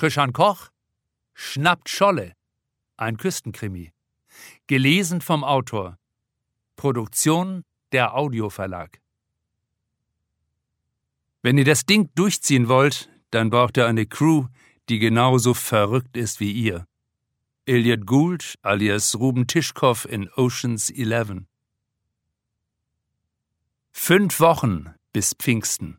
Christian Koch schnappt Scholle, ein Küstenkrimi. Gelesen vom Autor. Produktion der Audioverlag. Wenn ihr das Ding durchziehen wollt, dann braucht ihr eine Crew, die genauso verrückt ist wie ihr. Elliot Gould alias Ruben Tischkow in Ocean's 11. 5 Wochen bis Pfingsten.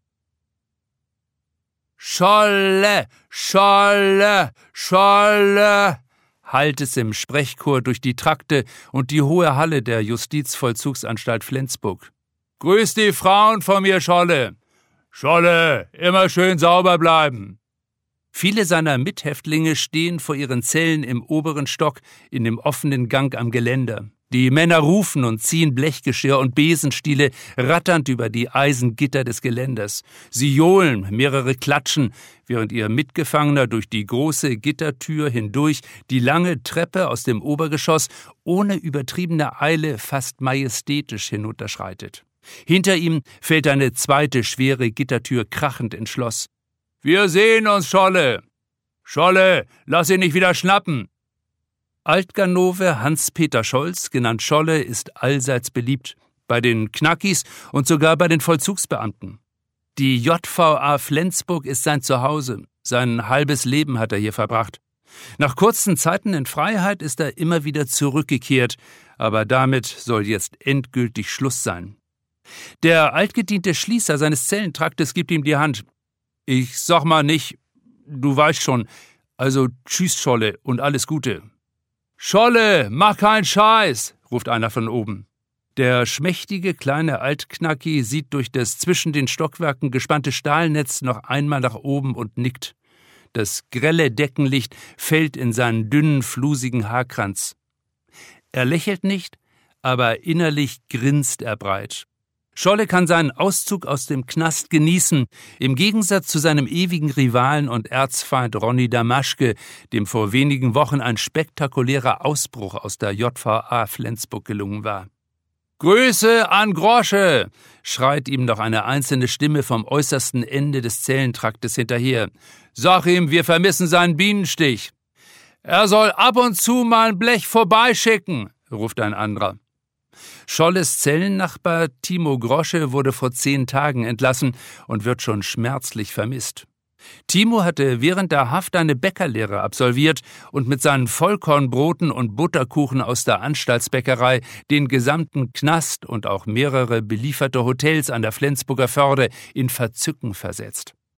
Scholle, Scholle, Scholle, hallt es im Sprechchor durch die Trakte und die hohe Halle der Justizvollzugsanstalt Flensburg. Grüß die Frauen von mir, Scholle. Scholle, immer schön sauber bleiben. Viele seiner Mithäftlinge stehen vor ihren Zellen im oberen Stock in dem offenen Gang am Geländer. Die Männer rufen und ziehen Blechgeschirr und Besenstiele ratternd über die Eisengitter des Geländers. Sie johlen, mehrere klatschen, während ihr Mitgefangener durch die große Gittertür hindurch die lange Treppe aus dem Obergeschoss ohne übertriebene Eile fast majestätisch hinunterschreitet. Hinter ihm fällt eine zweite schwere Gittertür krachend ins Schloss. »Wir sehen uns, Scholle! Scholle, lass ihn nicht wieder schnappen!« Altganove Hans-Peter Scholz, genannt Scholle, ist allseits beliebt, bei den Knackis und sogar bei den Vollzugsbeamten. Die JVA Flensburg ist sein Zuhause, sein halbes Leben hat er hier verbracht. Nach kurzen Zeiten in Freiheit ist er immer wieder zurückgekehrt, aber damit soll jetzt endgültig Schluss sein. Der altgediente Schließer seines Zellentraktes gibt ihm die Hand. »Ich sag mal nicht, du weißt schon, also tschüss, Scholle, und alles Gute.« »Scholle, mach keinen Scheiß«, ruft einer von oben. Der schmächtige kleine Altknacki sieht durch das zwischen den Stockwerken gespannte Stahlnetz noch einmal nach oben und nickt. Das grelle Deckenlicht fällt in seinen dünnen, flusigen Haarkranz. Er lächelt nicht, aber innerlich grinst er breit. Scholle kann seinen Auszug aus dem Knast genießen, im Gegensatz zu seinem ewigen Rivalen und Erzfeind Ronny Damaschke, dem vor wenigen Wochen ein spektakulärer Ausbruch aus der JVA Flensburg gelungen war. »Grüße an Grosche«, schreit ihm noch eine einzelne Stimme vom äußersten Ende des Zellentraktes hinterher. »Sag ihm, wir vermissen seinen Bienenstich.« »Er soll ab und zu mal ein Blech vorbeischicken«, ruft ein anderer. Scholles Zellennachbar Timo Grosche wurde vor 10 Tagen entlassen und wird schon schmerzlich vermisst. Timo hatte während der Haft eine Bäckerlehre absolviert und mit seinen Vollkornbroten und Butterkuchen aus der Anstaltsbäckerei den gesamten Knast und auch mehrere belieferte Hotels an der Flensburger Förde in Verzücken versetzt.